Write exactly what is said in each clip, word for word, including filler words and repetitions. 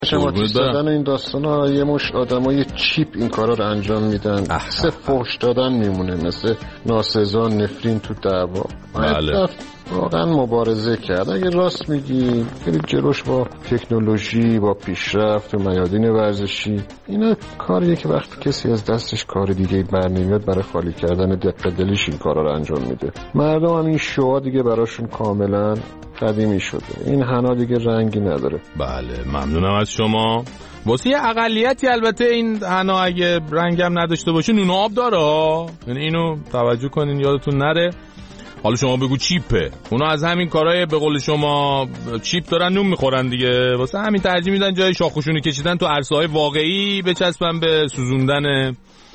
شماتیس دادن این داستان ها یه مش آدم های چیپ این کارا رو انجام میدن. سه فحش دادن میمونه، مثل ناسزا نفرین تو دعوا. بله. واقعا مبارزه کرد. اگه راست میگی برید جلوش با تکنولوژی، با پیشرفت و میادین ورزشی. اینا کاریه که وقتی کسی از دستش کار دیگه بر نمیاد برای خالی کردن دق دلش این کارا رو انجام میده. مردم هم این شوها دیگه براشون کاملا قدیمی شده. این حنا دیگه رنگی نداره. بله ممنونم از شما. واسه یه اقلیتی البته این حنا اگه رنگم نداشته باشه نون آب داره، یعنی اینو توجه کنین یادتون نره. حالا شما بگو چیپه، اونا از همین کارهای به قول شما چیپ دارن نون میخورن دیگه، واسه همین ترجیح میدن جای شاخوشونی کشیدن تو عرصه‌های واقعی بچسبن به سوزوندن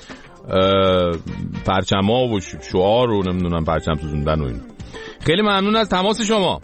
پرچما و شعار و نمیدونم پرچم سوزوندن و این. خیلی ممنون از تماس شما.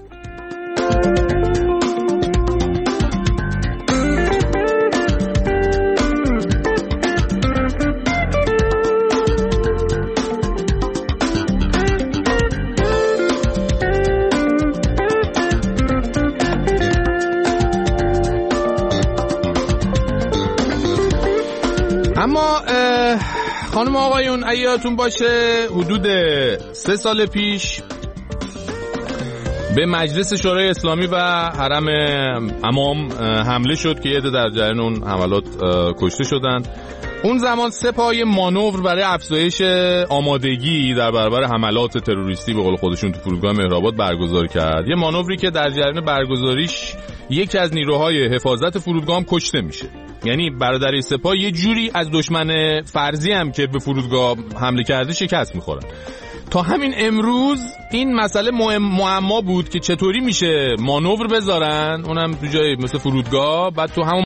اما خانم آقایون اگه یادتون باشه حدود سه سال پیش به مجلس شورای اسلامی و حرم امام حمله شد که یه عده در جریان اون حملات کشته شدند. اون زمان سپاه مانور برای افزایش آمادگی در برابر حملات تروریستی به قول خودشون تو فرودگاه مهرآباد برگزار کرد. یه مانوری که در جریان برگزاریش یکی از نیروهای حفاظت فرودگاه هم کشته میشه. یعنی برادری سپاه یه جوری از دشمن فرضی هم که به فرودگاه حمله کرده شکست میخورن. تا همین امروز این مسئله معما بود که چطوری میشه مانور بذارن اونم تو جای مثل فرودگاه، بعد تو همون